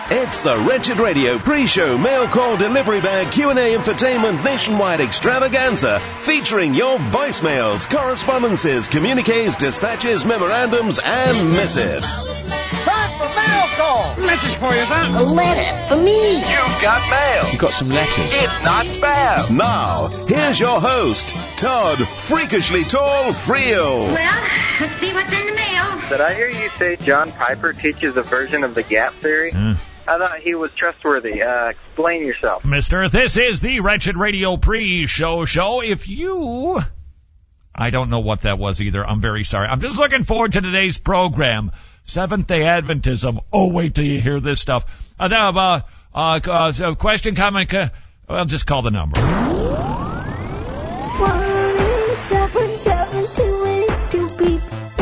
It's the Wretched Radio pre-show mail call delivery bag Q&A infotainment nationwide extravaganza featuring your voicemails, correspondences, communiques, dispatches, memorandums, and missives. Time for mail call. Message for you, sir. A letter for me. You've got mail. You got some letters. It's not spam. Now, here's your host, Todd Freakishly Tall Friel. Well, let's see what's in the mail. Did I hear you say John Piper teaches a version of the gap theory? I thought he was trustworthy. Explain yourself. Mister, this is the Wretched Radio pre-show show. I don't know what that was either. I'm very sorry. I'm just looking forward to today's program. Seventh-day Adventism. Oh, wait till you hear this stuff. Question, comment, well, just call the number. 1-877-282-BEEP.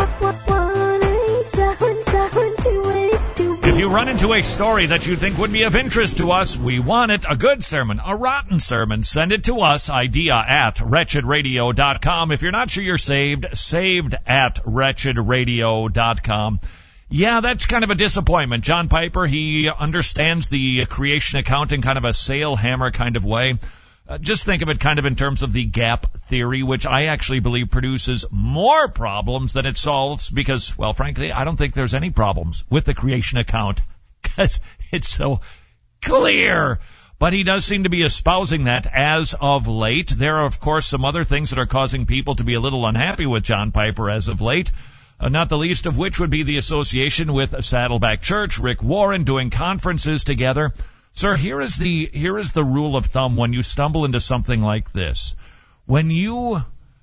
1-877-282-BEEP. If you run into a story that you think would be of interest to us, we want it. A good sermon, a rotten sermon, send it to us, idea@wretchedradio.com. If you're not sure you're saved @wretchedradio.com. Yeah, that's kind of a disappointment. John Piper, he understands the creation account in kind of a sail hammer kind of way. Just think of it kind of in terms of the gap theory, which I actually believe produces more problems than it solves because, well, frankly, I don't think there's any problems with the creation account because it's so clear. But he does seem to be espousing that as of late. There are, of course, some other things that are causing people to be a little unhappy with John Piper as of late. Not the least of which would be the association with Saddleback Church, Rick Warren doing conferences together. Sir, here is the rule of thumb when you stumble into something like this. When you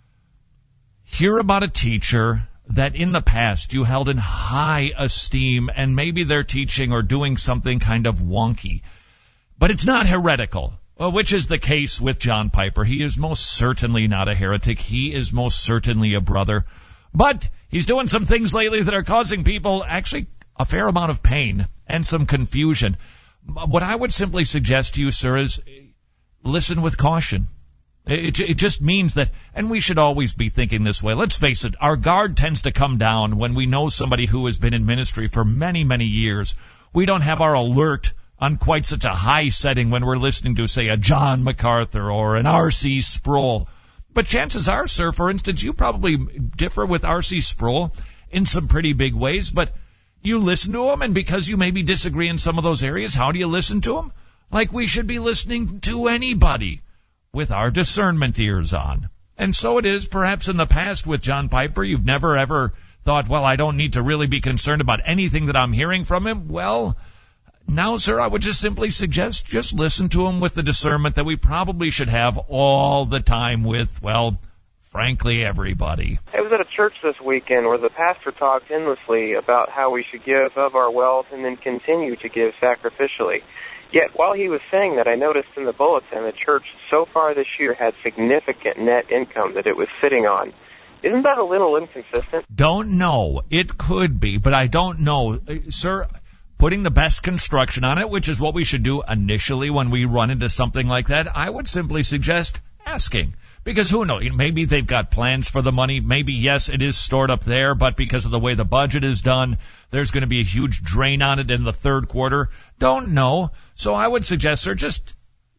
hear about a teacher that in the past you held in high esteem and maybe they're teaching or doing something kind of wonky, but it's not heretical, which is the case with John Piper. He is most certainly not a heretic. He is most certainly a brother. But he's doing some things lately that are causing people actually a fair amount of pain and some confusion. What I would simply suggest to you, sir, is listen with caution. It just means that, and we should always be thinking this way. Let's face it, our guard tends to come down when we know somebody who has been in ministry for many, many years. We don't have our alert on quite such a high setting when we're listening to, say, a John MacArthur or an R.C. Sproul. But chances are, sir, for instance, you probably differ with R.C. Sproul in some pretty big ways, but you listen to him, and because you maybe disagree in some of those areas, how do you listen to him? Like we should be listening to anybody with our discernment ears on. And so it is perhaps in the past with John Piper. You've never ever thought, well, I don't need to really be concerned about anything that I'm hearing from him. Well, now, sir, I would just simply suggest just listen to him with the discernment that we probably should have all the time with, well, frankly, everybody. I was at a church this weekend where the pastor talked endlessly about how we should give of our wealth and then continue to give sacrificially. Yet, while he was saying that, I noticed in the bulletin the church so far this year had significant net income that it was sitting on. Isn't that a little inconsistent? Don't know. It could be, but I don't know. Sir, putting the best construction on it, which is what we should do initially when we run into something like that, I would simply suggest asking. Because who knows, maybe they've got plans for the money. Maybe, yes, it is stored up there, but because of the way the budget is done, there's going to be a huge drain on it in the third quarter. Don't know. So I would suggest, sir, just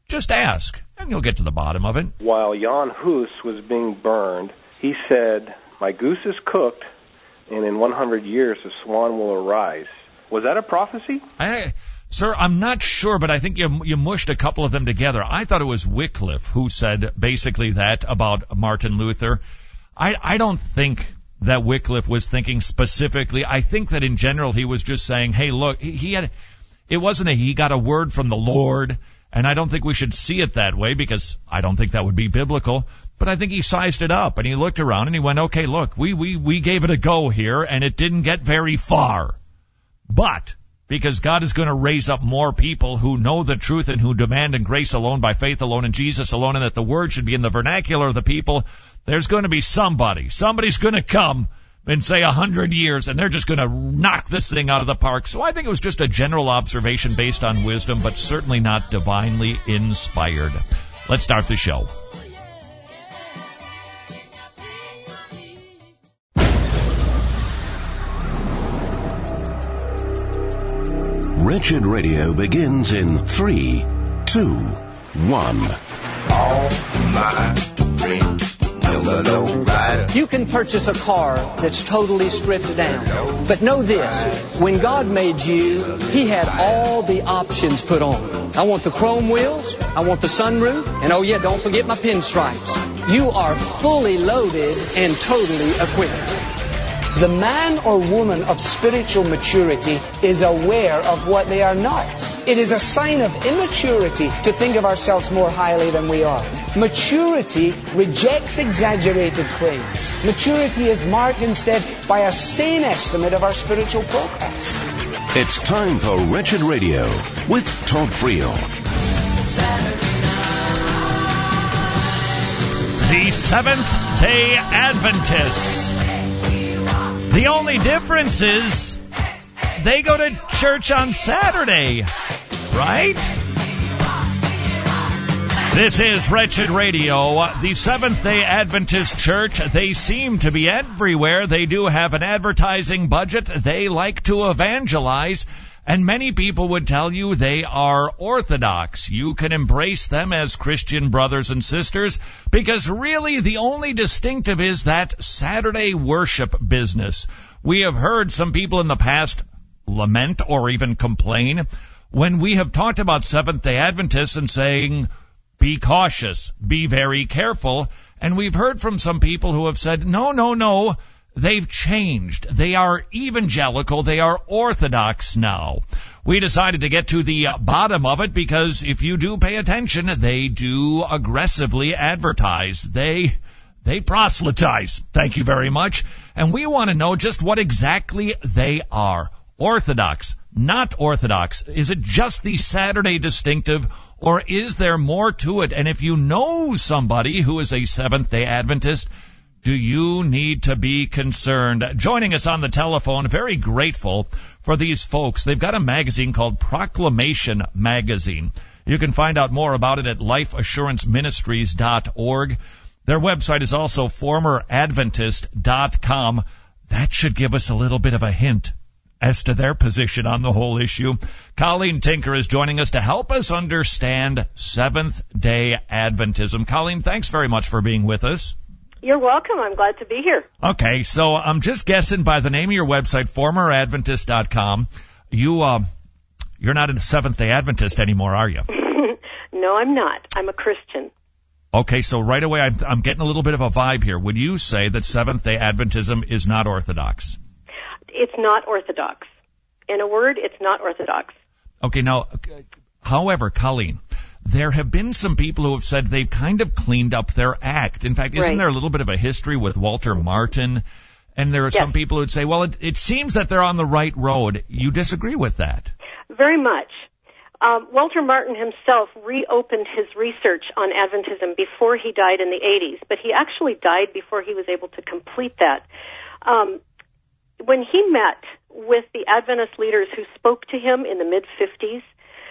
ask, and you'll get to the bottom of it. While Jan Hus was being burned, he said, "My goose is cooked, and in 100 years a swan will arise." Was that a prophecy? Sir, I'm not sure, but I think you mushed a couple of them together. I thought it was Wycliffe who said basically that about Martin Luther. I don't think that Wycliffe was thinking specifically. I think that in general he was just saying, hey, look, he got a word from the Lord, and I don't think we should see it that way because I don't think that would be biblical. But I think he sized it up, and he looked around, and he went, okay, look, we gave it a go here, and it didn't get very far. But because God is going to raise up more people who know the truth and who demand in grace alone, by faith alone, in Jesus alone, and that the word should be in the vernacular of the people, there's going to be somebody's going to come in, say, 100 years, and they're just going to knock this thing out of the park. So I think it was just a general observation based on wisdom, but certainly not divinely inspired. Let's start the show. Wretched Radio begins in 3, 2, 1. All my friends know the low rider. You can purchase a car that's totally stripped down. But know this, when God made you, He had all the options put on. I want the chrome wheels, I want the sunroof, and oh yeah, don't forget my pinstripes. You are fully loaded and totally equipped. The man or woman of spiritual maturity is aware of what they are not. It is a sign of immaturity to think of ourselves more highly than we are. Maturity rejects exaggerated claims. Maturity is marked instead by a sane estimate of our spiritual progress. It's time for Wretched Radio with Todd Friel. The Seventh-day Adventists. The only difference is they go to church on Saturday, right? This is Wretched Radio. The Seventh-day Adventist Church, they seem to be everywhere. They do have an advertising budget. They like to evangelize. And many people would tell you they are Orthodox. You can embrace them as Christian brothers and sisters because really the only distinctive is that Saturday worship business. We have heard some people in the past lament or even complain when we have talked about Seventh-day Adventists and saying, be cautious, be very careful. And we've heard from some people who have said, no. They've changed. They are evangelical. They are Orthodox now. We decided to get to the bottom of it because if you do pay attention, they do aggressively advertise. They proselytize. Thank you very much. And we want to know just what exactly they are. Orthodox, not Orthodox. Is it just the Saturday distinctive, or is there more to it? And if you know somebody who is a Seventh-day Adventist, do you need to be concerned? Joining us on the telephone, very grateful for these folks. They've got a magazine called Proclamation Magazine. You can find out more about it at lifeassuranceministries.org. Their website is also formeradventist.com. That should give us a little bit of a hint as to their position on the whole issue. Colleen Tinker is joining us to help us understand Seventh-day Adventism. Colleen, thanks very much for being with us. You're welcome. I'm glad to be here. Okay, so I'm just guessing by the name of your website, formeradventist.com, you're not a Seventh-day Adventist anymore, are you? No, I'm not. I'm a Christian. Okay, so right away I'm getting a little bit of a vibe here. Would you say that Seventh-day Adventism is not Orthodox? It's not Orthodox. In a word, it's not Orthodox. Okay, now, however, Colleen, there have been some people who have said they've kind of cleaned up their act. In fact, isn't there a little bit of a history with Walter Martin? And there are some people who would say, well, it seems that they're on the right road. You disagree with that? Very much. Walter Martin himself reopened his research on Adventism before he died in the 80s, but he actually died before he was able to complete that. When he met with the Adventist leaders who spoke to him in the mid-50s,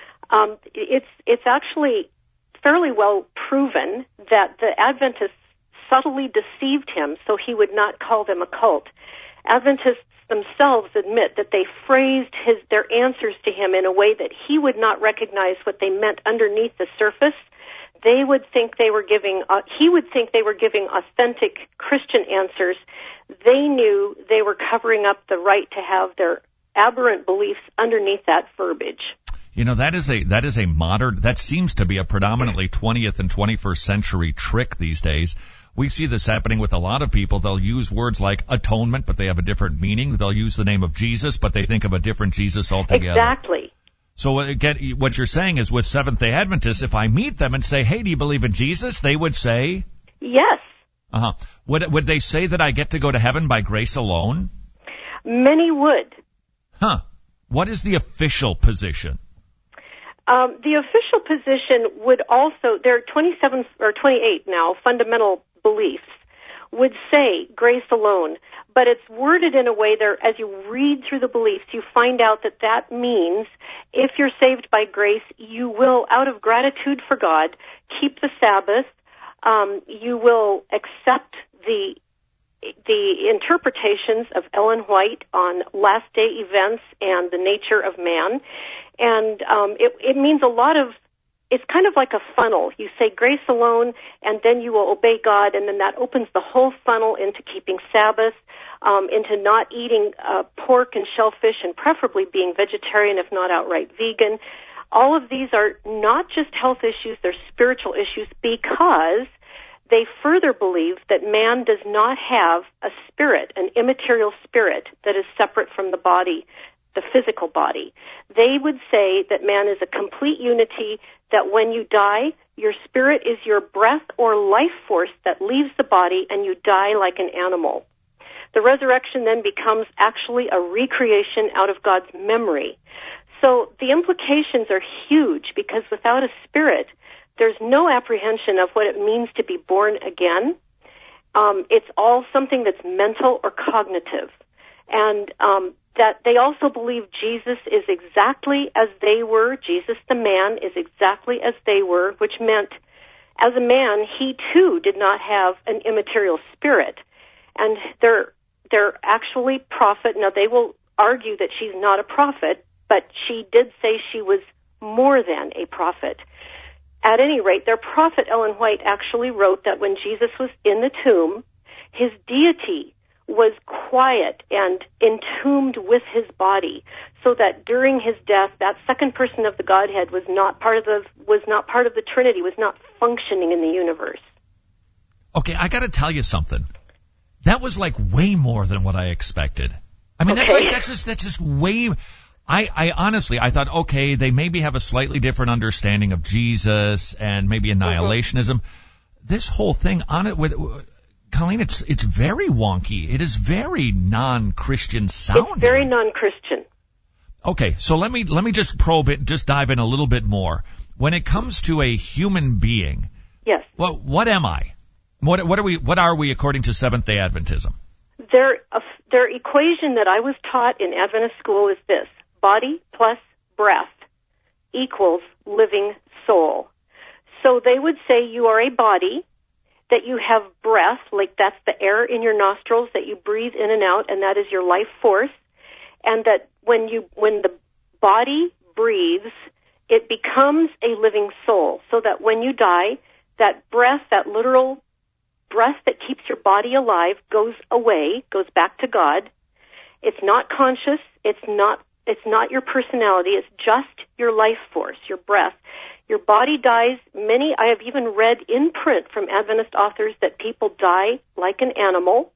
it's actually fairly well proven that the Adventists subtly deceived him so he would not call them a cult. Adventists themselves admit that they phrased their answers to him in a way that he would not recognize what they meant underneath the surface. They would think they were giving, he would think they were giving authentic Christian answers. They knew they were covering up the right to have their aberrant beliefs underneath that verbiage. You know, that seems to be a predominantly 20th and 21st century trick these days. We see this happening with a lot of people. They'll use words like atonement, but they have a different meaning. They'll use the name of Jesus, but they think of a different Jesus altogether. Exactly. So again, what you're saying is with Seventh-day Adventists, if I meet them and say, hey, do you believe in Jesus? They would say? Yes. Uh-huh. Would they say that I get to go to heaven by grace alone? Many would. Huh. What is the official position? The official position would also, there are 27 or 28 now fundamental beliefs, would say grace alone, but it's worded in a way there, as you read through the beliefs, you find out that that means if you're saved by grace, you will, out of gratitude for God, keep the Sabbath, you will accept the interpretations of Ellen White on last day events and the nature of man, And it means a lot of, it's kind of like a funnel. You say grace alone, and then you will obey God, and then that opens the whole funnel into keeping Sabbath, into not eating pork and shellfish, and preferably being vegetarian, if not outright vegan. All of these are not just health issues, they're spiritual issues, because they further believe that man does not have a spirit, an immaterial spirit, that is separate from the body, the physical body. They would say that man is a complete unity, that when you die, your spirit is your breath or life force that leaves the body and you die like an animal. The resurrection then becomes actually a recreation out of God's memory. So the implications are huge, because without a spirit, there's no apprehension of what it means to be born again. It's all something that's mental or cognitive. And that they also believe Jesus is exactly as they were. Jesus the man is exactly as they were, which meant as a man, he too did not have an immaterial spirit. And they're actually prophet. Now, they will argue that she's not a prophet, but she did say she was more than a prophet. At any rate, their prophet Ellen White actually wrote that when Jesus was in the tomb, his deity was quiet and entombed with his body, so that during his death, that second person of the Godhead was not part of the Trinity, was not functioning in the universe. Okay, I got to tell you something. That was like way more than what I expected. I mean, Okay. that's just way. I honestly, I thought, okay, they maybe have a slightly different understanding of Jesus and maybe annihilationism. This whole thing on it with Colleen, it's very wonky. It is very non-Christian sounding. It's very non-Christian. Okay, so let me just probe it, just dive in a little bit more. When it comes to a human being, Yes. well, what am I? What are we according to Seventh-day Adventism? Their equation that I was taught in Adventist school is this: body plus breath equals living soul. So they would say you are a body, that you have breath, like that's the air in your nostrils that you breathe in and out, and that is your life force, and that when the body breathes, it becomes a living soul, so that when you die, that breath, that literal breath that keeps your body alive, goes away, goes back to God. It's not conscious, it's not your personality, it's just your life force, your breath. Your body dies. I have even read in print from Adventist authors that people die like an animal,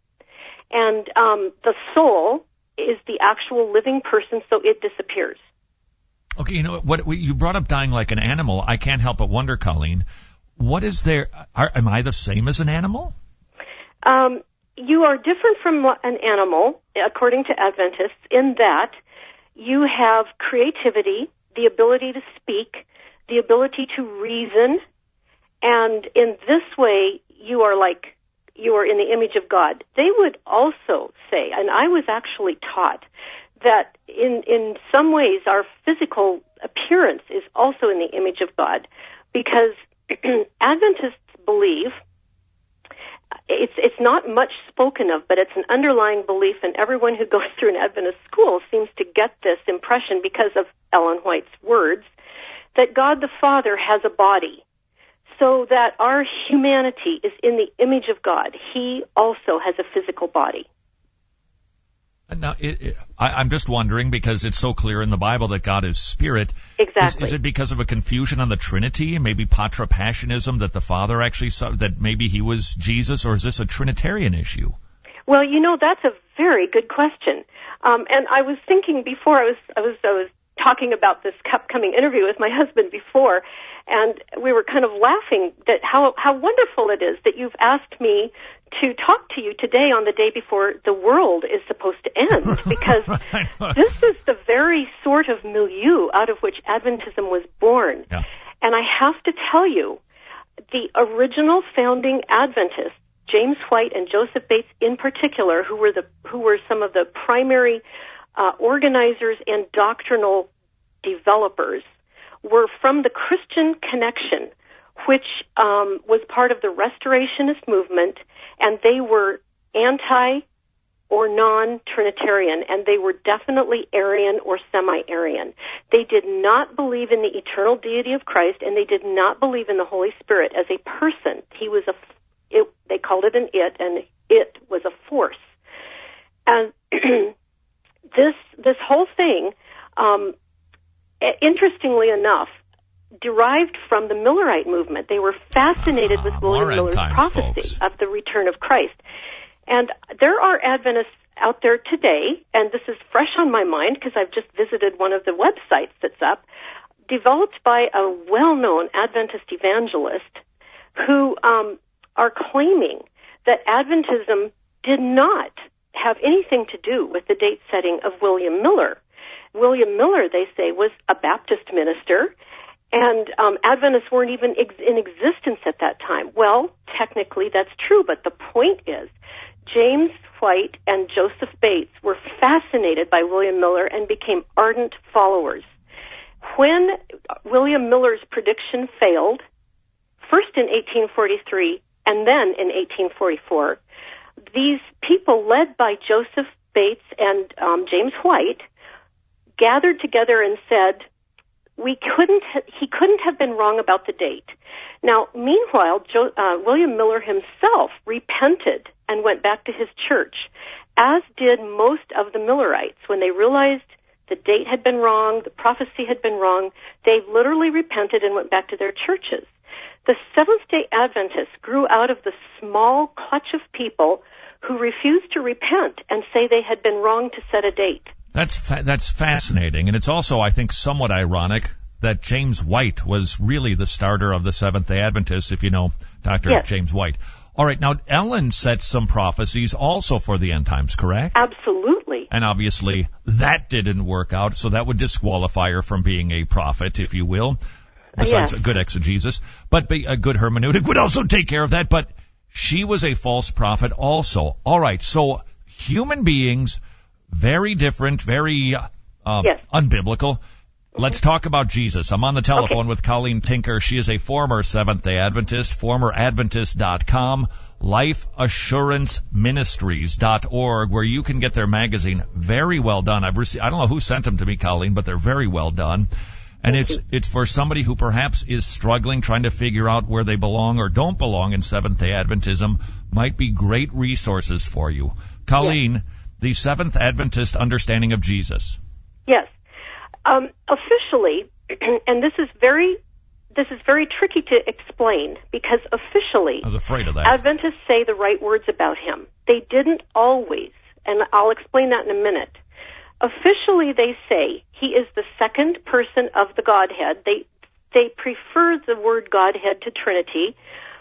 and the soul is the actual living person, so it disappears. Okay, you know what you brought up, dying like an animal. I can't help but wonder, Colleen, what is there? Am I the same as an animal? You are different from an animal, according to Adventists, in that you have creativity, the ability to speak, the ability to reason, and in this way, you are in the image of God. They would also say, and I was actually taught, that in some ways our physical appearance is also in the image of God, because Adventists believe, it's not much spoken of, but it's an underlying belief, and everyone who goes through an Adventist school seems to get this impression because of Ellen White's words, that God the Father has a body, so that our humanity is in the image of God. He also has a physical body. Now, I'm just wondering, because it's so clear in the Bible that God is spirit. Exactly. Is it because of a confusion on the Trinity, maybe Patripassionism, that the Father actually saw, that maybe he was Jesus, or is this a Trinitarian issue? Well, that's a very good question. And I was thinking before, I was talking about this upcoming interview with my husband before, and we were kind of laughing that how wonderful it is that you've asked me to talk to you today on the day before the world is supposed to end, because this is the very sort of milieu out of which Adventism was born. Yeah. And I have to tell you, the original founding Adventists, James White and Joseph Bates in particular, who were some of the primary organizers and doctrinal developers, were from the Christian Connection, which was part of the Restorationist movement, and they were anti-orthodox or non-Trinitarian, and they were definitely Arian or semi-Arian. They did not believe in the eternal deity of Christ, and they did not believe in the Holy Spirit as a person. He was they called it an it, and it was a force. And this whole thing, interestingly enough, derived from the Millerite movement. They were fascinated with William Miller's prophecy of the return of Christ. And there are Adventists out there today, and this is fresh on my mind because I've just visited one of the websites that's up, developed by a well-known Adventist evangelist who are claiming that Adventism did not have anything to do with the date setting of William Miller. William Miller, they say, was a Baptist minister, and Adventists weren't even in existence at that time. Well, technically that's true, but the point is James White and Joseph Bates were fascinated by William Miller and became ardent followers. When William Miller's prediction failed, first in 1843 and then in 1844, these people led by Joseph Bates and James White gathered together and said, he couldn't have been wrong about the date. Now, meanwhile, William Miller himself repented and went back to his church, as did most of the Millerites. When they realized the date had been wrong, the prophecy had been wrong, they literally repented and went back to their churches. The Seventh-day Adventists grew out of the small clutch of people who refused to repent and say they had been wrong to set a date. That's fascinating, and it's also, I think, somewhat ironic that James White was really the starter of the Seventh-day Adventists, if you know Dr. Yes. James White. All right, now Ellen set some prophecies also for the end times, correct? Absolutely. And obviously that didn't work out, so that would disqualify her from being a prophet, if you will, besides a good exegesis. But a good hermeneutic would also take care of that, but she was a false prophet also. All right, so human beings, very different, very unbiblical. Let's talk about Jesus. I'm on the telephone with Colleen Tinker. She is a former Seventh-day Adventist, formeradventist.com, lifeassuranceministries.org, where you can get their magazine. Very well done. I don't know who sent them to me, Colleen, but they're very well done. And it's for somebody who perhaps is struggling, trying to figure out where they belong or don't belong in Seventh-day Adventism. Might be great resources for you. Colleen, the Seventh Adventist understanding of Jesus. Yes. Officially, and this is very tricky to explain because officially, I was afraid of that. Adventists say the right words about him. They didn't always, and I'll explain that in a minute. Officially, they say he is the second person of the Godhead. They prefer the word Godhead to Trinity.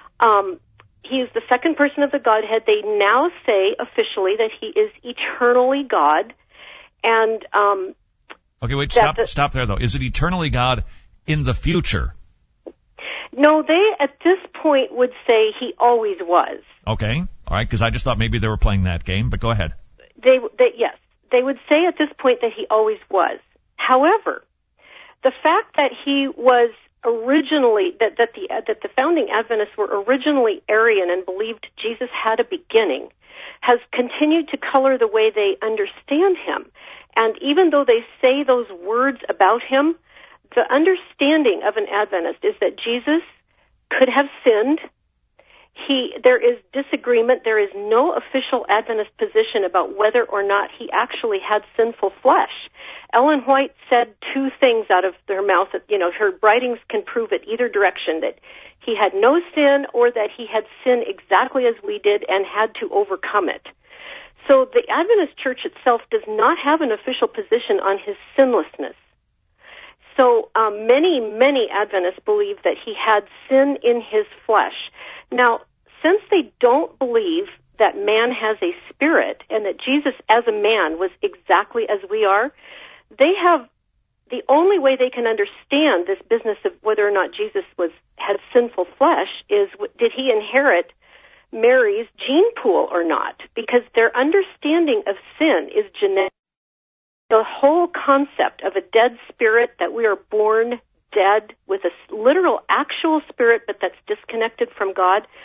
He is the second person of the Godhead. They now say officially that he is eternally God, and okay, wait, stop there, though. Is it eternally God in the future? No, they, at this point, would say he always was. Okay, all right, because I just thought maybe they were playing that game, but go ahead. Yes, they would say at this point that he always was. However, the fact that he was originally, that the founding Adventists were originally Arian and believed Jesus had a beginning, has continued to color the way they understand him. And even though they say those words about him, the understanding of an Adventist is that Jesus could have sinned. There is disagreement. There is no official Adventist position about whether or not he actually had sinful flesh. Ellen White said two things out of her mouth that, her writings can prove it either direction, that he had no sin or that he had sin exactly as we did and had to overcome it. So the Adventist Church itself does not have an official position on his sinlessness. So many Adventists believe that he had sin in his flesh. Now, since they don't believe that man has a spirit and that Jesus as a man was exactly as we are, they have the only way they can understand this business of whether or not Jesus had sinful flesh is, did he inherit Mary's gene pool or not? Because their understanding of sin is genetic. The whole concept of a dead spirit, that we are born dead with a literal actual spirit but that's disconnected from God,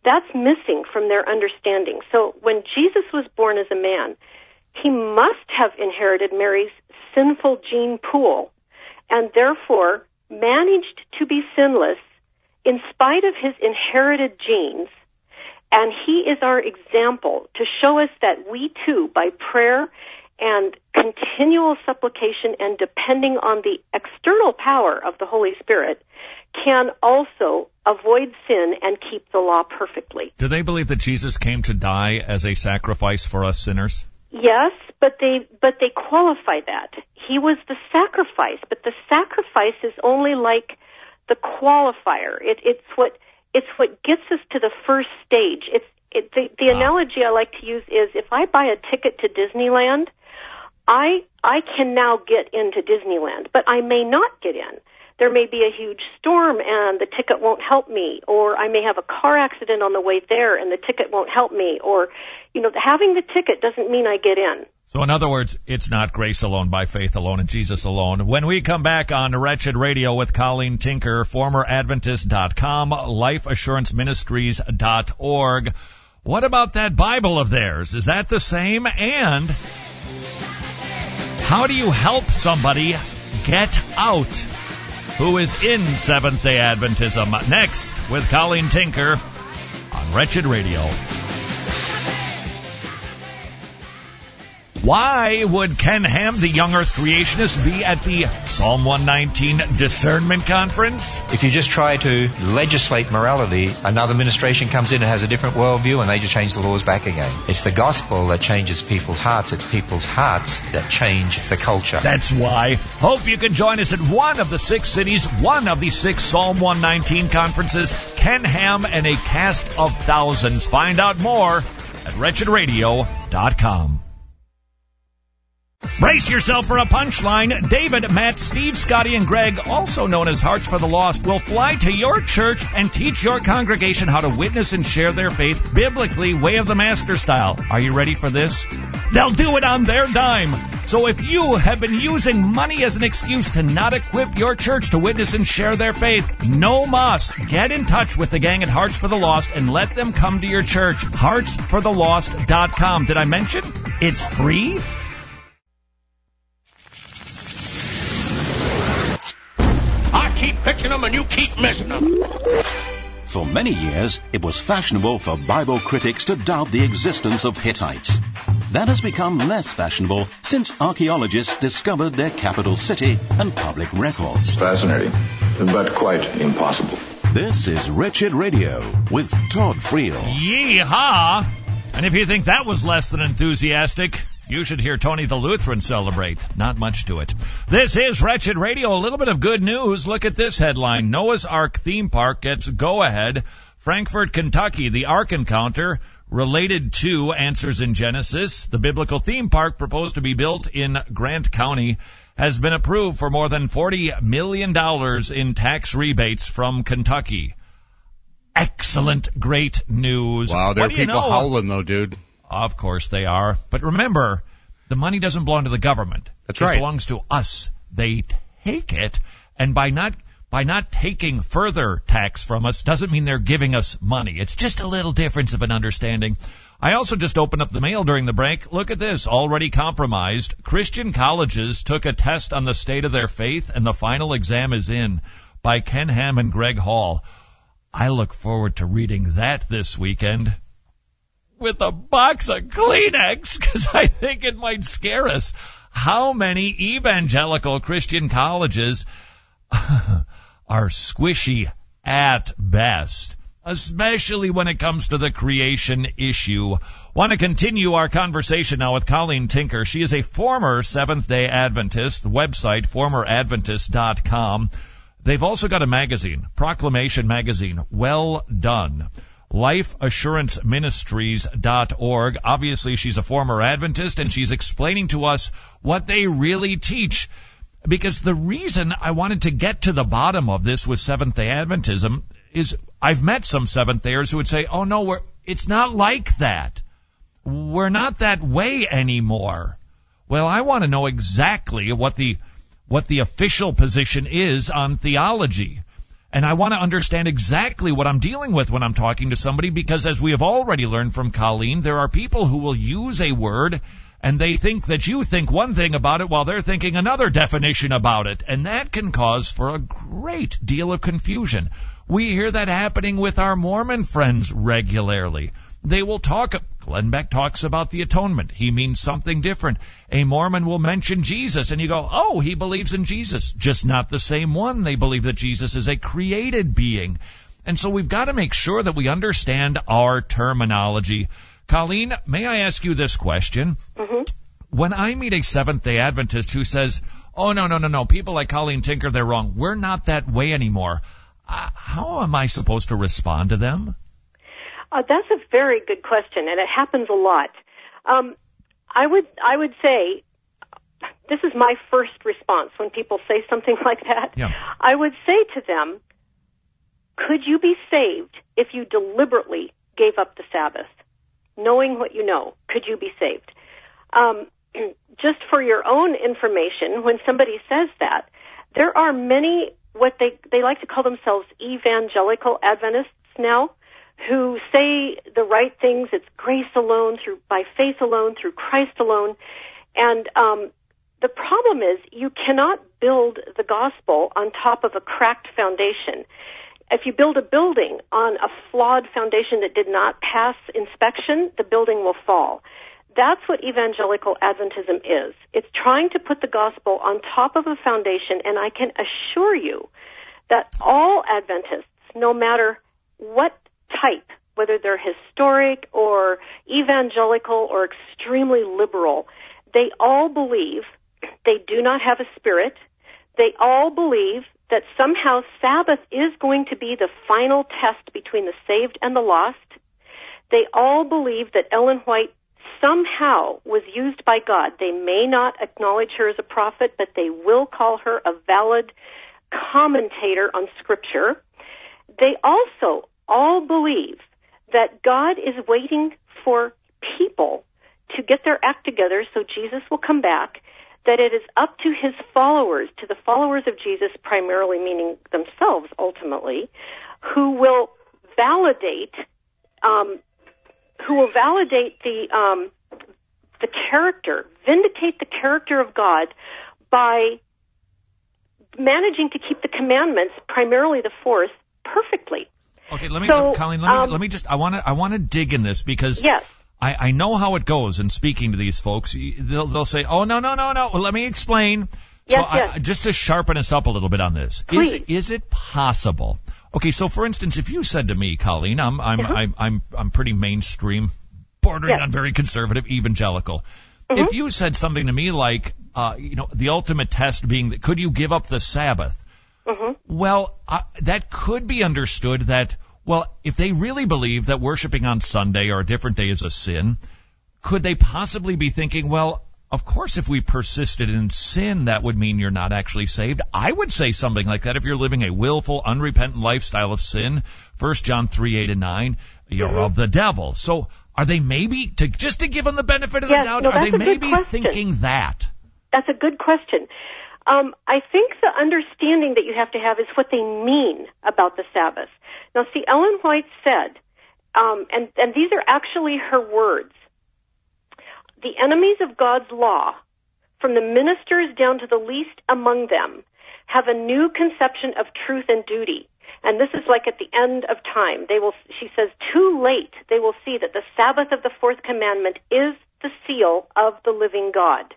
that's missing from their understanding. So when Jesus was born as a man, he must have inherited Mary's sinful gene pool and therefore managed to be sinless in spite of his inherited genes. And he is our example to show us that we too, by prayer and continual supplication and depending on the external power of the Holy Spirit, can also avoid sin and keep the law perfectly. Do they believe that Jesus came to die as a sacrifice for us sinners? Yes, but they qualify that. He was the sacrifice, but the sacrifice is only like the qualifier. It's what gets us to the first stage. The analogy I like to use is if I buy a ticket to Disneyland, I can now get into Disneyland, but I may not get in. There may be a huge storm and the ticket won't help me, or I may have a car accident on the way there and the ticket won't help me, or, having the ticket doesn't mean I get in. So in other words, it's not grace alone, by faith alone, in Jesus alone. When we come back on Wretched Radio with Colleen Tinker, formeradventist.com, lifeassuranceministries.org, what about that Bible of theirs? Is that the same? And how do you help somebody get out who is in Seventh-day Adventism? Next, with Colleen Tinker on Wretched Radio. Why would Ken Ham, the young earth creationist, be at the Psalm 119 Discernment Conference? If you just try to legislate morality, another administration comes in and has a different worldview and they just change the laws back again. It's the gospel that changes people's hearts. It's people's hearts that change the culture. That's why. Hope you can join us at one of the 6 cities, one of the 6 Psalm 119 conferences. Ken Ham and a cast of thousands. Find out more at wretchedradio.com. Brace yourself for a punchline. David, Matt, Steve, Scotty, and Greg, also known as Hearts for the Lost, will fly to your church and teach your congregation how to witness and share their faith biblically, way of the master style. Are you ready for this? They'll do it on their dime. So if you have been using money as an excuse to not equip your church to witness and share their faith, no muss. Get in touch with the gang at Hearts for the Lost and let them come to your church. HeartsForTheLost.com. Did I mention it's free? Keep pitching them and you keep missing them. For many years, it was fashionable for Bible critics to doubt the existence of Hittites. That has become less fashionable since archaeologists discovered their capital city and public records. Fascinating, but quite impossible. This is Wretched Radio with Todd Friel. Yeehaw! And if you think that was less than enthusiastic, you should hear Tony the Lutheran celebrate. Not much to it. This is Wretched Radio. A little bit of good news. Look at this headline. Noah's Ark theme park gets go-ahead. Frankfort, Kentucky, the Ark Encounter, related to Answers in Genesis. The biblical theme park proposed to be built in Grant County has been approved for more than $40 million in tax rebates from Kentucky. Excellent, great news. Wow, there are people howling, though, dude. Of course they are. But remember, the money doesn't belong to the government. That's right. It belongs to us. They take it, and by not taking further tax from us doesn't mean they're giving us money. It's just a little difference of an understanding. I also just opened up the mail during the break. Look at this. Already compromised. Christian colleges took a test on the state of their faith, and the final exam is in, by Ken Ham and Greg Hall. I look forward to reading that this weekend with a box of Kleenex, because I think it might scare us. How many evangelical Christian colleges are squishy at best, especially when it comes to the creation issue? Want to continue our conversation now with Colleen Tinker. She is a former Seventh-day Adventist. The website, formeradventist.com. They've also got a magazine, Proclamation Magazine. Well done. LifeAssuranceMinistries.org. Obviously, she's a former Adventist, and she's explaining to us what they really teach. Because the reason I wanted to get to the bottom of this with Seventh-day Adventism is I've met some Seventh-dayers who would say, oh, no, it's not like that. We're not that way anymore. Well, I want to know exactly what the official position is on theology. And I want to understand exactly what I'm dealing with when I'm talking to somebody, because as we have already learned from Colleen, there are people who will use a word and they think that you think one thing about it while they're thinking another definition about it. And that can cause for a great deal of confusion. We hear that happening with our Mormon friends regularly. They will talk, Glenn Beck talks about the atonement. He means something different. A Mormon will mention Jesus, and you go, oh, he believes in Jesus. Just not the same one. They believe that Jesus is a created being. And so we've got to make sure that we understand our terminology. Colleen, may I ask you this question? Mm-hmm. When I meet a Seventh-day Adventist who says, oh, no, people like Colleen Tinker, they're wrong. We're not that way anymore. How am I supposed to respond to them? That's a very good question, and it happens a lot. I would say, this is my first response when people say something like that. Yeah. I would say to them, could you be saved if you deliberately gave up the Sabbath? Knowing what you know, could you be saved? Just for your own information, when somebody says that, there are many, what they like to call themselves evangelical Adventists now, who say the right things. It's grace alone, by faith alone, through Christ alone. And the problem is you cannot build the gospel on top of a cracked foundation. If you build a building on a flawed foundation that did not pass inspection, the building will fall. That's what evangelical Adventism is. It's trying to put the gospel on top of a foundation, and I can assure you that all Adventists, no matter what type, whether they're historic or evangelical or extremely liberal, they all believe they do not have a spirit. They all believe that somehow Sabbath is going to be the final test between the saved and the lost. They all believe that Ellen White somehow was used by God. They may not acknowledge her as a prophet, but they will call her a valid commentator on Scripture. They also all believe that God is waiting for people to get their act together so Jesus will come back, that it is up to his followers, to the followers of Jesus, primarily meaning themselves ultimately, who will validate the character, vindicate the character of God by managing to keep the commandments, primarily the fourth, perfectly. Okay, Colleen, let me just, I want to dig in this because yes. I know how it goes in speaking to these folks. They'll say, oh, no. Well, let me explain. Yes. Just to sharpen us up a little bit on this. Please. Is it possible? Okay, so for instance, if you said to me, Colleen, I'm pretty mainstream, bordering on very conservative, evangelical. Mm-hmm. If you said something to me like, the ultimate test being, that could you give up the Sabbath? Mm-hmm. Well, that could be understood that, well, if they really believe that worshiping on Sunday or a different day is a sin, could they possibly be thinking, well, of course, if we persisted in sin, that would mean you're not actually saved? I would say something like that. If you're living a willful, unrepentant lifestyle of sin, 1 John 3:8-9, you're of the devil. So are they maybe, just to give them the benefit of the doubt, are they maybe thinking that? That's a good question. I think the understanding that you have to have is what they mean about the Sabbath. Now, see, Ellen White said, and these are actually her words, the enemies of God's law, from the ministers down to the least among them, have a new conception of truth and duty. And this is like at the end of time. She says, too late, they will see that the Sabbath of the fourth commandment is the seal of the living God.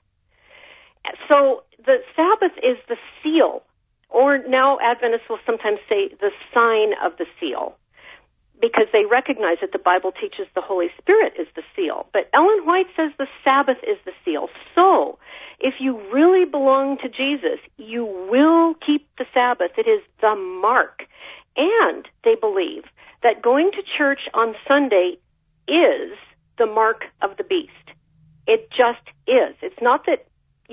So the Sabbath is the seal, or now Adventists will sometimes say the sign of the seal, because they recognize that the Bible teaches the Holy Spirit is the seal. But Ellen White says the Sabbath is the seal. So if you really belong to Jesus, you will keep the Sabbath. It is the mark. And they believe that going to church on Sunday is the mark of the beast. It just is. It's not that,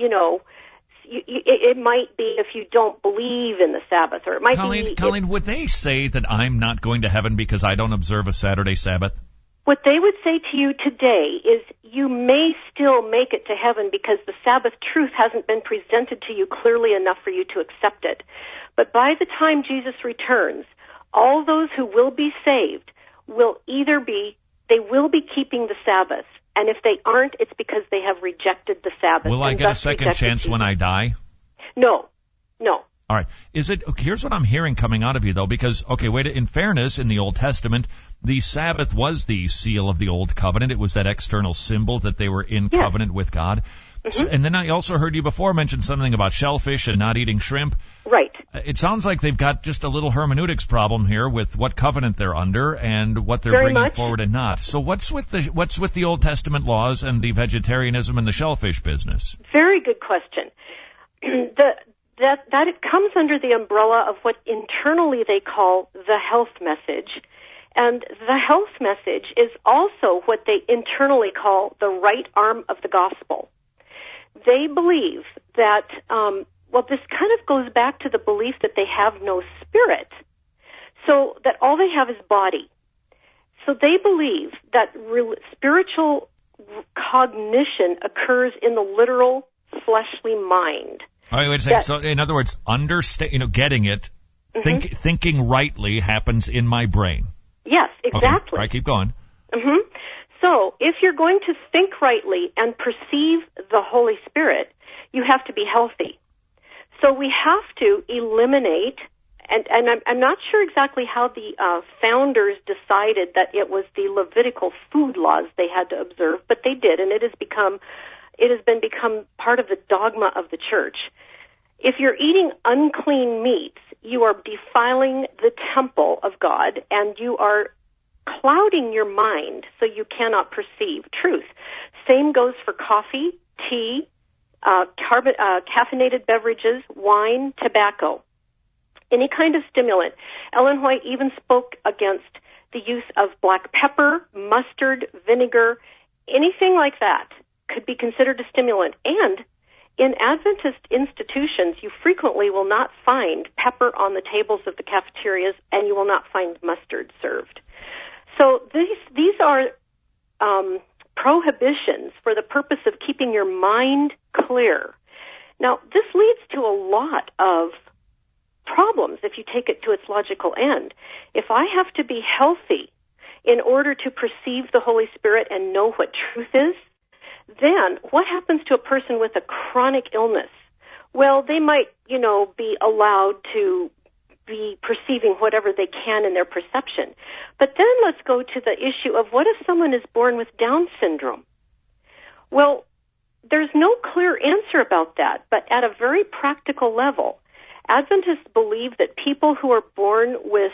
it might be if you don't believe in the Sabbath, or it might be... Colleen, would they say that I'm not going to heaven because I don't observe a Saturday Sabbath? What they would say to you today is you may still make it to heaven because the Sabbath truth hasn't been presented to you clearly enough for you to accept it. But But by the time Jesus returns, all those who will be saved will they will be keeping the Sabbath. And if they aren't, it's because they have rejected the Sabbath. Will I get a second chance when I die? No. All right. Here's what I'm hearing coming out of you, though, because, in fairness, in the Old Testament, the Sabbath was the seal of the Old Covenant. It was that external symbol that they were in covenant with God. Mm-hmm. And then I also heard you before mention something about shellfish and not eating shrimp. Right. It sounds like they've got just a little hermeneutics problem here with what covenant they're under and what they're bringing forward and not. So what's with the Old Testament laws and the vegetarianism and the shellfish business? Very good question. That it comes under the umbrella of what internally they call the health message. And the health message is also what they internally call the right arm of the gospel. They believe that, this kind of goes back to the belief that they have no spirit, so that all they have is body. So they believe that spiritual cognition occurs in the literal fleshly mind. All right, wait a second. So, in other words, getting it, thinking rightly happens in my brain. Yes, exactly. Okay. All right, keep going. Mm-hmm. So, if you're going to think rightly and perceive the Holy Spirit, you have to be healthy. So we have to eliminate, and I'm not sure exactly how the founders decided that it was the Levitical food laws they had to observe, but they did, and it has become part of the dogma of the church. If you're eating unclean meats, you are defiling the temple of God, and you are clouding your mind so you cannot perceive truth. Same goes for coffee, tea, caffeinated beverages, wine, tobacco, any kind of stimulant. Ellen White even spoke against the use of black pepper, mustard, vinegar, anything like that could be considered a stimulant. And in Adventist institutions, you frequently will not find pepper on the tables of the cafeterias, and you will not find mustard served. So these are prohibitions for the purpose of keeping your mind clear. Now, this leads to a lot of problems if you take it to its logical end. If I have to be healthy in order to perceive the Holy Spirit and know what truth is, then what happens to a person with a chronic illness? Well, they might, be allowed to be perceiving whatever they can in their perception. But then let's go to the issue of what if someone is born with Down syndrome? Well, there's no clear answer about that, but at a very practical level, Adventists believe that people who are born with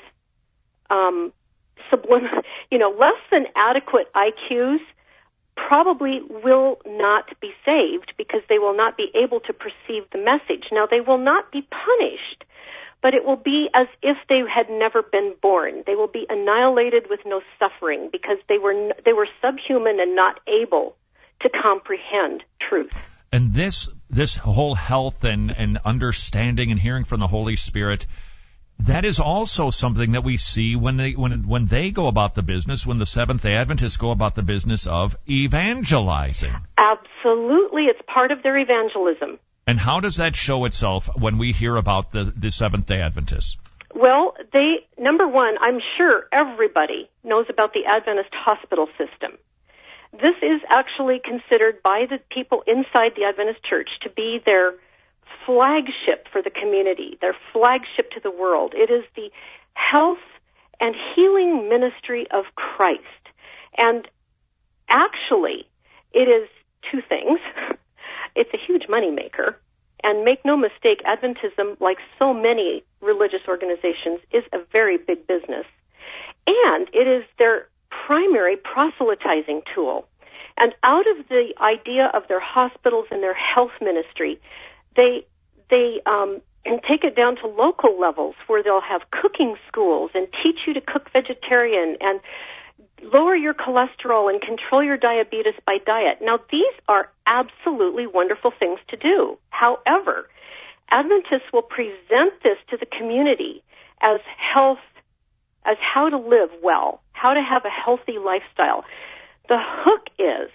less than adequate IQs probably will not be saved because they will not be able to perceive the message. Now, they will not be punished, but it will be as if they had never been born. They will be annihilated with no suffering because they were subhuman and not able to comprehend truth. And this whole health and understanding and hearing from the Holy Spirit, that is also something that we see when they go about the business, when the Seventh-day Adventists go about the business of evangelizing. Absolutely, it's part of their evangelism. And how does that show itself when we hear about the Seventh-day Adventists? Well, number one, I'm sure everybody knows about the Adventist hospital system. This is actually considered by the people inside the Adventist Church to be their flagship for the community, their flagship to the world. It is the health and healing ministry of Christ. And actually, it is two things. It's a huge moneymaker. And make no mistake, Adventism, like so many religious organizations, is a very big business. And it is their primary proselytizing tool. And out of the idea of their hospitals and their health ministry, they take it down to local levels where they'll have cooking schools and teach you to cook vegetarian and lower your cholesterol and control your diabetes by diet. Now, these are absolutely wonderful things to do. However, Adventists will present this to the community as health, as how to live well, how to have a healthy lifestyle. The hook is,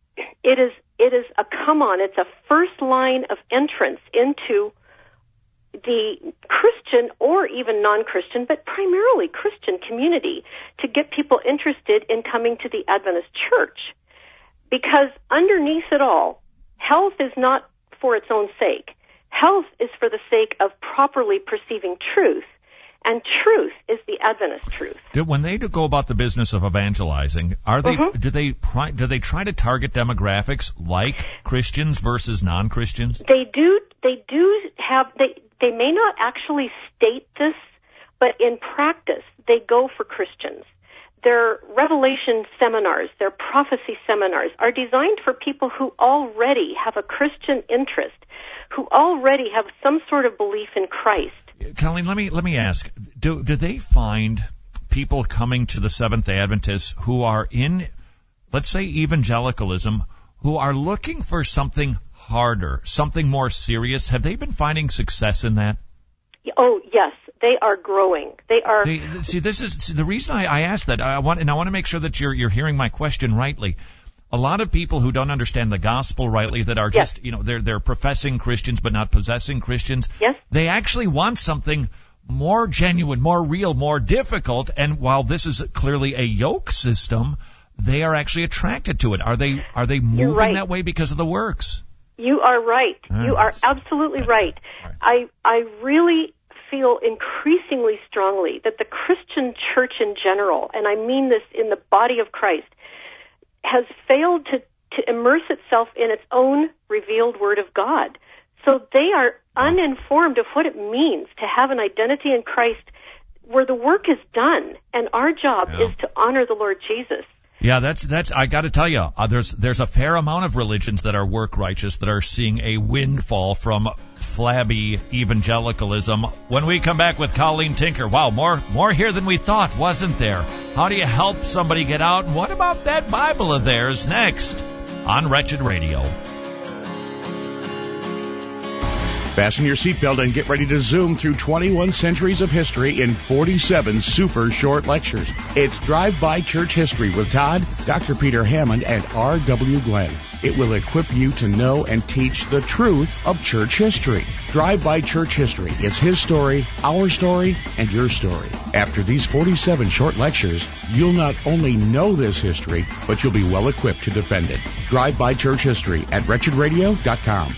it is a come on, it's a first line of entrance into the Christian or even non-Christian, but primarily Christian community to get people interested in coming to the Adventist church. Because underneath it all, health is not for its own sake. Health is for the sake of properly perceiving truth, and truth is the Adventist truth. When they go about the business of evangelizing, are they do they try to target demographics like Christians versus non-Christians? They do have they may not actually state this, but in practice they go for Christians. Their revelation seminars, their prophecy seminars are designed for people who already have a Christian interest, who already have some sort of belief in Christ. Colleen, let me ask, do they find people coming to the Seventh-day Adventists who are in, let's say, evangelicalism, who are looking for something harder, something more serious? Have they been finding success in that? Oh, yes. They are growing. They are. See, this is the reason I asked that. I want to make sure that you're hearing my question rightly. A lot of people who don't understand the gospel rightly, that are just, they're professing Christians but not possessing Christians. Yes. They actually want something more genuine, more real, more difficult. And while this is clearly a yoke system, they are actually attracted to it. Are they moving that way because of the works? You are right. You are absolutely right. I really feel increasingly strongly that the Christian church in general, and I mean this in the body of Christ, has failed to immerse itself in its own revealed Word of God. So they are uninformed of what it means to have an identity in Christ where the work is done, and our job is to honor the Lord Jesus. Yeah, that's. I got to tell you, there's a fair amount of religions that are work righteous that are seeing a windfall from flabby evangelicalism. When we come back with Colleen Tinker, wow, more here than we thought, wasn't there? How do you help somebody get out? And what about that Bible of theirs? Next on Wretched Radio. Fasten your seatbelt and get ready to zoom through 21 centuries of history in 47 super short lectures. It's Drive-By Church History with Todd, Dr. Peter Hammond, and R.W. Glenn. It will equip you to know and teach the truth of church history. Drive-By Church History. It's his story, our story, and your story. After these 47 short lectures, you'll not only know this history, but you'll be well equipped to defend it. Drive-By Church History at wretchedradio.com.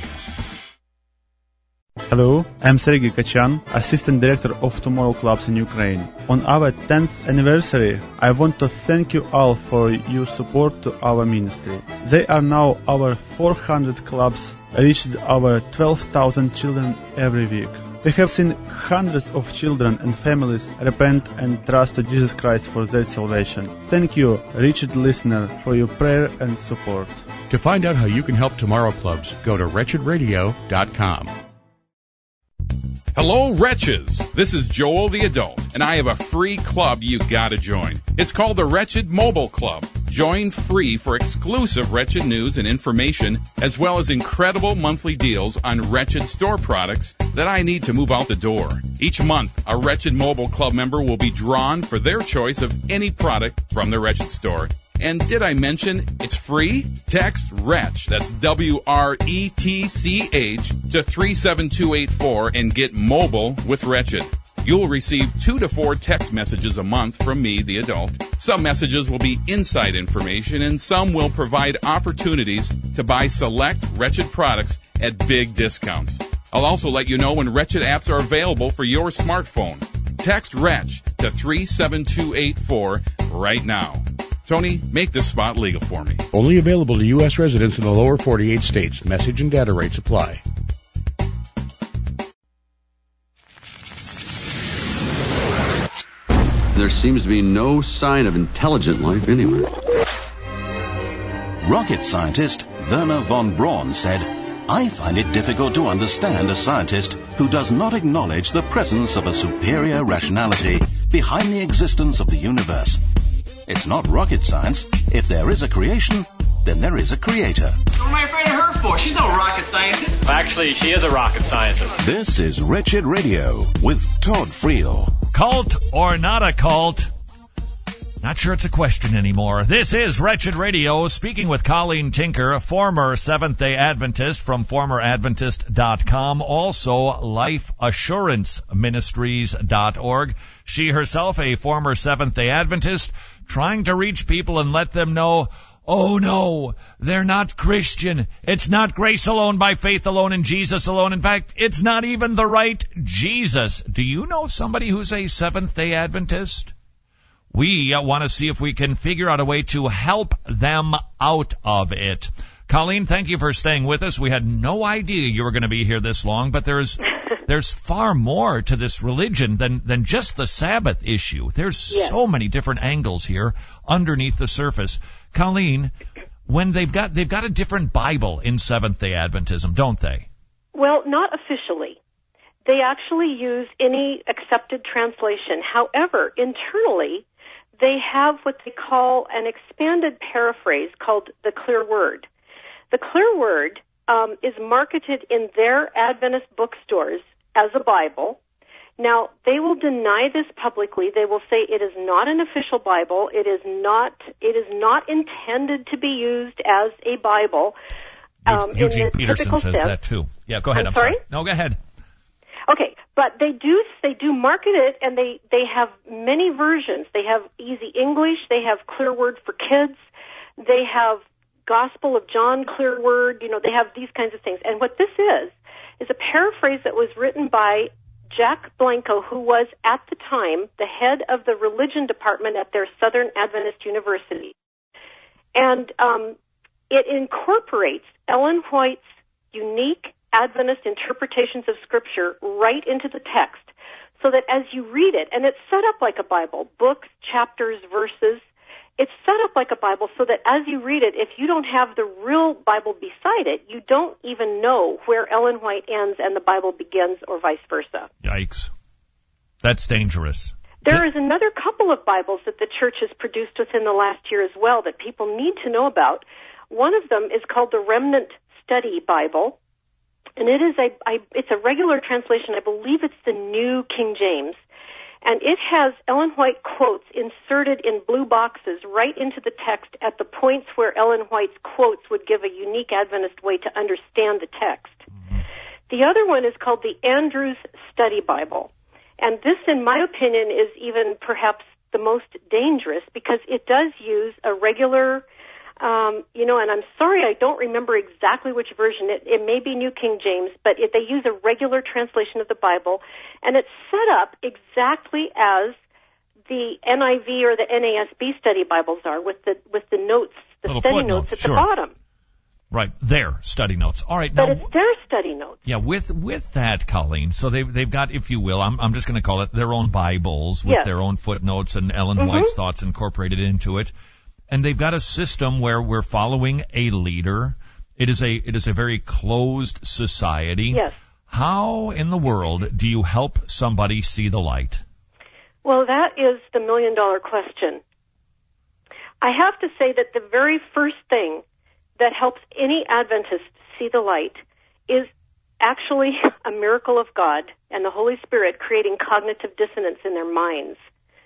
Hello, I'm Sergei Kachan, Assistant Director of Tomorrow Clubs in Ukraine. On our 10th anniversary, I want to thank you all for your support to our ministry. They are now our 400 clubs, reached our 12,000 children every week. We have seen hundreds of children and families repent and trust to Jesus Christ for their salvation. Thank you, wretched listener, for your prayer and support. To find out how you can help Tomorrow Clubs, go to wretchedradio.com. Hello, Wretches. This is Joel the Adult, and I have a free club you gotta join. It's called the Wretched Mobile Club. Join free for exclusive Wretched news and information, as well as incredible monthly deals on Wretched store products that I need to move out the door. Each month, a Wretched Mobile Club member will be drawn for their choice of any product from the Wretched store. And did I mention it's free? Text WRETCH, that's WRETCH, to 37284 and get mobile with Wretched. You'll receive 2 to 4 text messages a month from me, the adult. Some messages will be inside information, and some will provide opportunities to buy select Wretched products at big discounts. I'll also let you know when Wretched apps are available for your smartphone. Text WRETCH to 37284 right now. Tony, make this spot legal for me. Only available to U.S. residents in the lower 48 states. Message and data rates apply. There seems to be no sign of intelligent life anywhere. Rocket scientist Wernher von Braun said, "I find it difficult to understand a scientist who does not acknowledge the presence of a superior rationality behind the existence of the universe. It's not rocket science. If there is a creation, then there is a creator." What am I afraid of her for? She's no rocket scientist. Actually, she is a rocket scientist. This is Wretched Radio with Todd Friel. Cult or not a cult, Not sure it's a question anymore. This is Wretched Radio, speaking with Colleen Tinker, a former Seventh-day Adventist from formeradventist.com, also lifeassuranceministries.org. She herself, a former Seventh-day Adventist, trying to reach people and let them know, oh no, they're not Christian. It's not grace alone, by faith alone, in Jesus alone. In fact, it's not even the right Jesus. Do you know somebody who's a Seventh-day Adventist? We want to see if we can figure out a way to help them out of it. Colleen, thank you for staying with us. We had no idea you were going to be here this long, but there's far more to this religion than just the Sabbath issue. There's so many different angles here underneath the surface. Colleen, when they've got a different Bible in Seventh-day Adventism, don't they? Well, not officially. They actually use any accepted translation. However, internally, they have what they call an expanded paraphrase called the Clear Word. The Clear Word is marketed in their Adventist bookstores as a Bible. Now, they will deny this publicly. They will say it is not an official Bible. It is not intended to be used as a Bible. Eugene Peterson says that too. Yeah, go ahead. I'm sorry? No, go ahead. Okay, but they do market it, and they have many versions. They have Easy English. They have Clear Word for Kids. They have Gospel of John Clear Word. You know, they have these kinds of things. And what this is a paraphrase that was written by Jack Blanco, who was at the time the head of the religion department at their Southern Adventist University. And it incorporates Ellen White's unique Adventist interpretations of Scripture right into the text, so that as you read it, and it's set up like a Bible, books, chapters, verses, it's set up like a Bible so that as you read it, if you don't have the real Bible beside it, you don't even know where Ellen White ends and the Bible begins, or vice versa. Yikes. That's dangerous. There is another couple of Bibles that the church has produced within the last year as well that people need to know about. One of them is called the Remnant Study Bible, and it's a regular translation. I believe it's the New King James. And it has Ellen White quotes inserted in blue boxes right into the text at the points where Ellen White's quotes would give a unique Adventist way to understand the text. Mm-hmm. The other one is called the Andrews Study Bible. And this, in my opinion, is even perhaps the most dangerous because it does use a regular, and I'm sorry I don't remember exactly which version. It may be New King James, but they use a regular translation of the Bible, and it's set up exactly as the NIV or the NASB study Bibles are, with the notes, the study notes at the bottom. Right, their study notes. All right, but it's their study notes. Yeah, with that, Colleen. So they've got, if you will, I'm just going to call it their own Bibles with their own footnotes and Ellen White's thoughts incorporated into it. And they've got a system where we're following a leader. It is a very closed society. Yes. How in the world do you help somebody see the light? Well, that is the million-dollar question. I have to say that the very first thing that helps any Adventist see the light is actually a miracle of God and the Holy Spirit creating cognitive dissonance in their minds.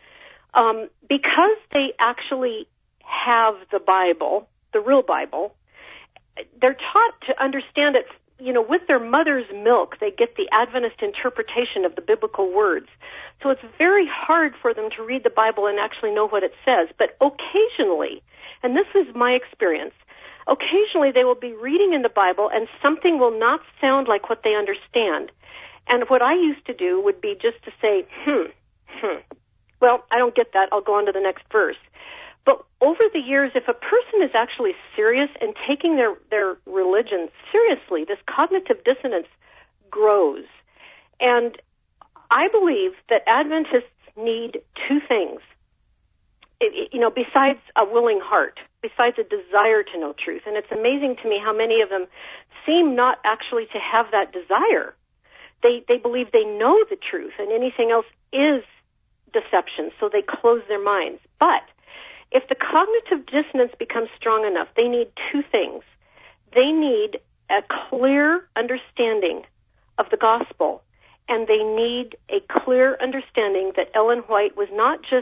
Because they actually have the Bible, the real Bible, they're taught to understand it, with their mother's milk. They get the Adventist interpretation of the biblical words. So it's very hard for them to read the Bible and actually know what it says. But occasionally, and this is my experience, occasionally they will be reading in the Bible and something will not sound like what they understand. And what I used to do would be just to say, well, I don't get that. I'll go on to the next verse. But over the years, if a person is actually serious and taking their religion seriously, this cognitive dissonance grows. And I believe that Adventists need two things, besides a willing heart, besides a desire to know truth. And it's amazing to me how many of them seem not actually to have that desire. They believe they know the truth, and anything else is deception, so they close their minds. But if the cognitive dissonance becomes strong enough, they need two things. They need a clear understanding of the gospel, and they need a clear understanding that Ellen White was not just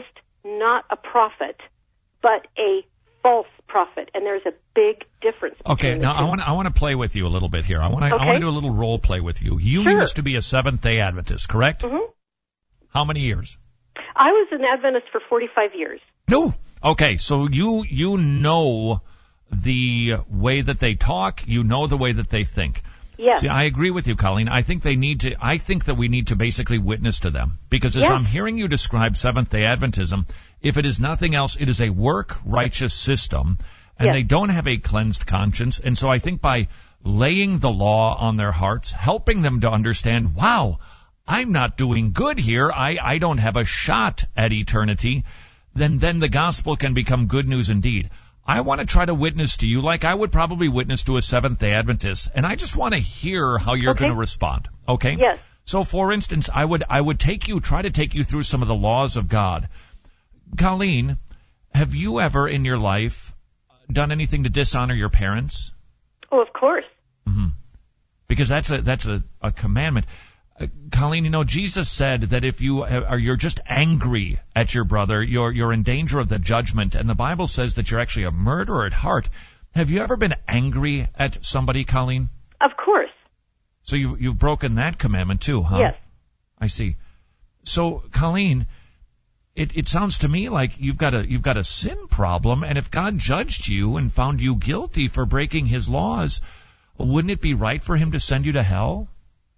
not a prophet, but a false prophet, and there's a big difference. Okay, now I want to play with you a little bit here. I want to do a little role play with you. You used to be a Seventh-day Adventist, correct? Mm-hmm. How many years? I was an Adventist for 45 years. No. Okay, so you know the way that they talk, you know the way that they think. Yes. See, I agree with you, Colleen. I think that we need to basically witness to them. Because as I'm hearing you describe Seventh-day Adventism, if it is nothing else, it is a work-righteous system, and they don't have a cleansed conscience. And so I think by laying the law on their hearts, helping them to understand, wow, I'm not doing good here, I don't have a shot at eternity, then the gospel can become good news indeed. I want to try to witness to you like I would probably witness to a Seventh-day Adventist, and I just want to hear how you're going to respond. Okay? Yes. So, for instance, I would try to take you through some of the laws of God. Colleen, have you ever in your life done anything to dishonor your parents? Oh, of course. Mm-hmm. Because that's a commandment. Colleen, you know, Jesus said that if you're just angry at your brother, you're in danger of the judgment, and the Bible says that you're actually a murderer at heart. Have you ever been angry at somebody, Colleen? Of course. So you've broken that commandment too, huh? Yes. I see. So, Colleen, it sounds to me like you've got a sin problem, and if God judged you and found you guilty for breaking His laws, wouldn't it be right for Him to send you to hell?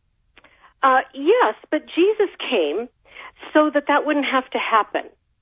Yes, but Jesus came so that wouldn't have to happen.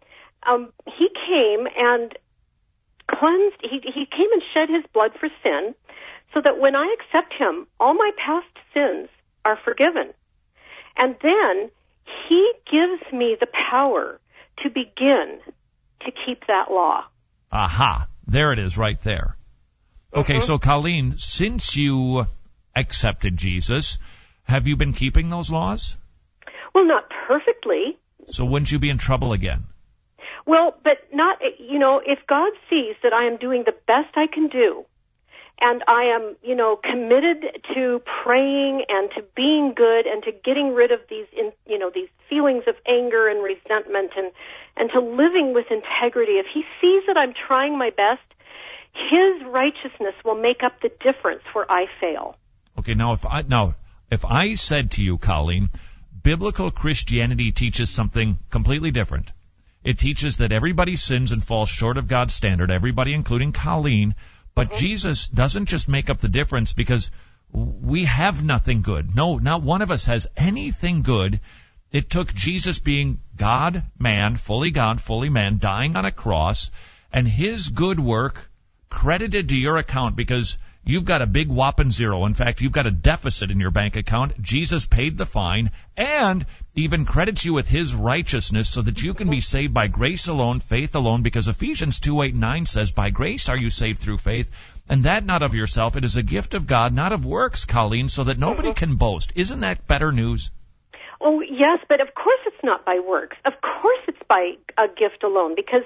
He came and cleansed, he came and shed His blood for sin so that when I accept Him, all my past sins are forgiven. And then He gives me the power to begin to keep that law. Aha, there it is right there. Okay, so Colleen, since you accepted Jesus, have you been keeping those laws? Well, not perfectly. So wouldn't you be in trouble again? Well, but not, if God sees that I am doing the best I can do, and I am, committed to praying and to being good and to getting rid of these feelings of anger and resentment and to living with integrity, if He sees that I'm trying my best, His righteousness will make up the difference where I fail. Okay, now if I said to you, Colleen, biblical Christianity teaches something completely different. It teaches that everybody sins and falls short of God's standard, everybody including Colleen, but Jesus doesn't just make up the difference because we have nothing good. No, not one of us has anything good. It took Jesus being God, fully man, dying on a cross, and His good work credited to your account because you've got a big whopping zero. In fact, you've got a deficit in your bank account. Jesus paid the fine and even credits you with His righteousness so that you can be saved by grace alone, faith alone, because Ephesians 2:8-9 says, by grace are you saved through faith, and that not of yourself. It is a gift of God, not of works, Colleen, so that nobody can boast. Isn't that better news? Oh, yes, but of course it's not by works. Of course it's by a gift alone, because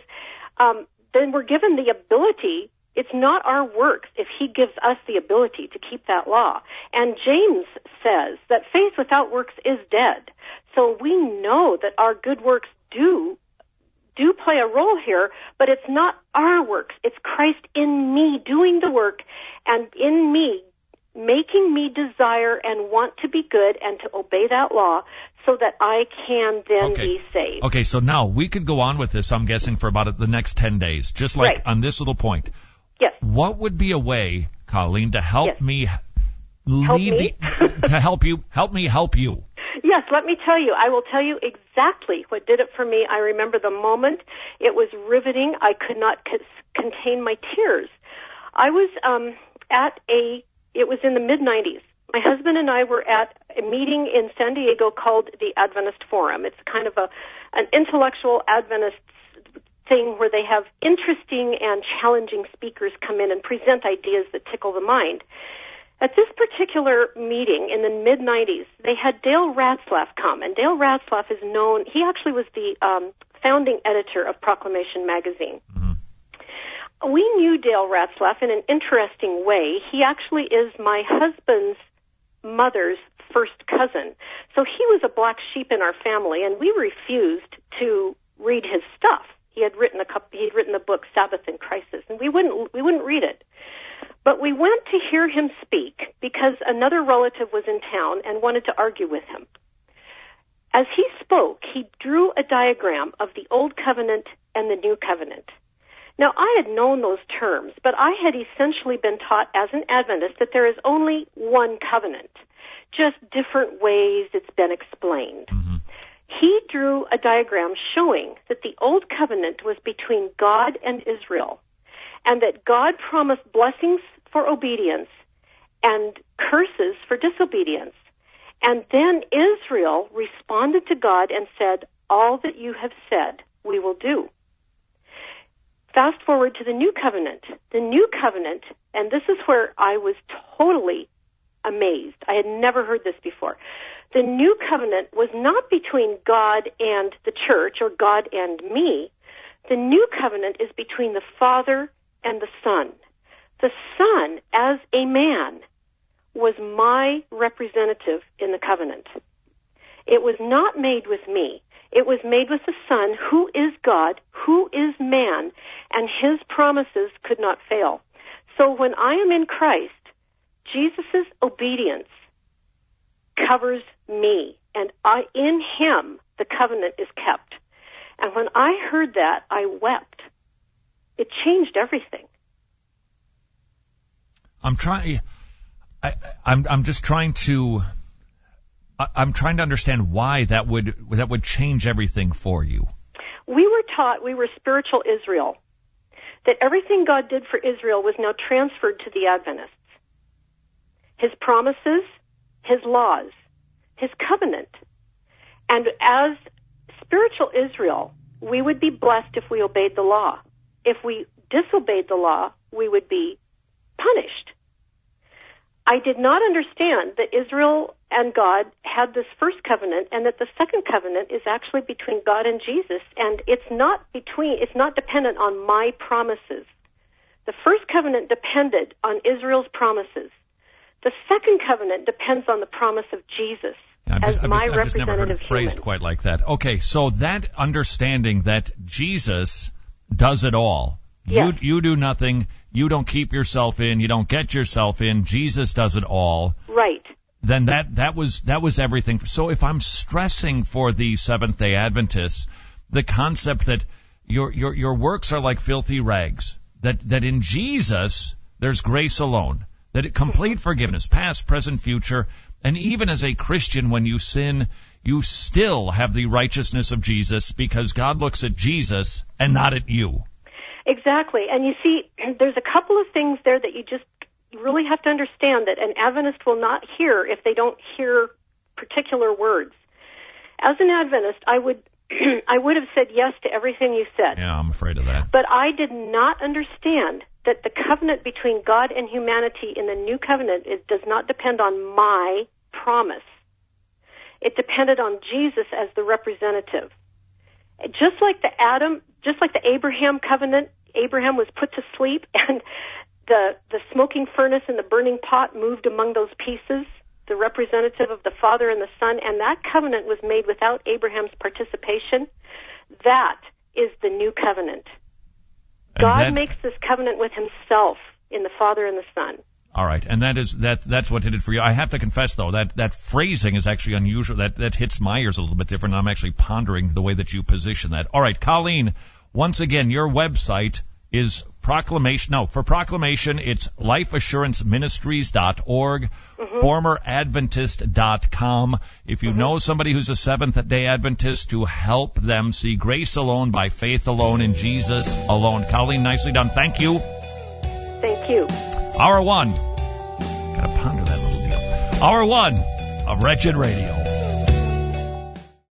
then we're given the ability. It's not our works if He gives us the ability to keep that law. And James says that faith without works is dead. So we know that our good works do play a role here, but it's not our works. It's Christ in me doing the work and in me making me desire and want to be good and to obey that law so that I can then be saved. Okay, so now we could go on with this, I'm guessing, for about the next 10 days, just like on this little point. Yes. What would be a way, Colleen, to help me help me help you? Yes, let me tell you. I will tell you exactly what did it for me. I remember the moment. It was riveting. I could not contain my tears. I was it was in the mid-90s. My husband and I were at a meeting in San Diego called the Adventist Forum. It's kind of an intellectual Adventist thing where they have interesting and challenging speakers come in and present ideas that tickle the mind. At this particular meeting in the mid-90s, they had Dale Ratzlaff come, and Dale Ratzlaff is known, he actually was the founding editor of Proclamation magazine. Mm-hmm. We knew Dale Ratzlaff in an interesting way. He actually is my husband's mother's first cousin. So he was a black sheep in our family, and we refused to read his stuff. He had written the book Sabbath in Crisis, and we wouldn't read it. But we went to hear him speak because another relative was in town and wanted to argue with him. As he spoke, he drew a diagram of the Old Covenant and the New Covenant. Now, I had known those terms, but I had essentially been taught as an Adventist that there is only one covenant, just different ways it's been explained. Mm-hmm. He drew a diagram showing that the Old Covenant was between God and Israel, and that God promised blessings for obedience and curses for disobedience. And then Israel responded to God and said, "All that you have said, we will do." Fast forward to the New Covenant. The New Covenant, and this is where I was totally amazed. I had never heard this before. The New Covenant was not between God and the church or God and me. The New Covenant is between the Father and the Son. The Son, as a man, was my representative in the covenant. It was not made with me. It was made with the Son, who is God, who is man, and his promises could not fail. So when I am in Christ, Jesus' obedience covers me, and in him the covenant is kept. And when I heard that, I wept. It changed everything. I'm trying to understand why that would change everything for you. We were taught we were spiritual Israel, that everything God did for Israel was now transferred to the Adventists. His promises, his laws, his covenant. And as spiritual Israel, we would be blessed if we obeyed the law. If we disobeyed the law, we would be punished. I did not understand that Israel and God had this first covenant and that the second covenant is actually between God and Jesus, and it's not dependent on my promises. The first covenant depended on Israel's promises. The second covenant depends on the promise of Jesus as my representative human. I've just never heard it phrased quite like that. Okay, so that understanding that Jesus does it all. Yes. You do nothing. You don't keep yourself in. You don't get yourself in. Jesus does it all. Right. Then that was everything. So if I'm stressing for the Seventh-day Adventists the concept that your works are like filthy rags, that in Jesus there's grace alone, that complete forgiveness, past, present, future, and even as a Christian, when you sin, you still have the righteousness of Jesus because God looks at Jesus and not at you. Exactly. And you see, there's a couple of things there that you really have to understand that an Adventist will not hear if they don't hear particular words. As an Adventist, I would have said yes to everything you said. Yeah, I'm afraid of that. But I did not understand that the covenant between God and humanity in the New Covenant does not depend on my promise. It depended on Jesus as the representative. Just like the Abraham covenant, Abraham was put to sleep, and the smoking furnace and the burning pot moved among those pieces, the representative of the Father and the Son, and that covenant was made without Abraham's participation. That is the new covenant. God makes this covenant with himself in the Father and the Son. All right, and that's what did it for you. I have to confess, though, that phrasing is actually unusual. That hits my ears a little bit different. I'm actually pondering the way that you position that. All right, Colleen, once again, your website is for proclamation, it's lifeassuranceministries.org, formeradventist.com. If you know somebody who's a Seventh-day Adventist, to help them see grace alone by faith alone in Jesus alone. Colleen, nicely done. Thank you. Thank you. Hour one. Gotta ponder that little deal. Hour one of Wretched Radio.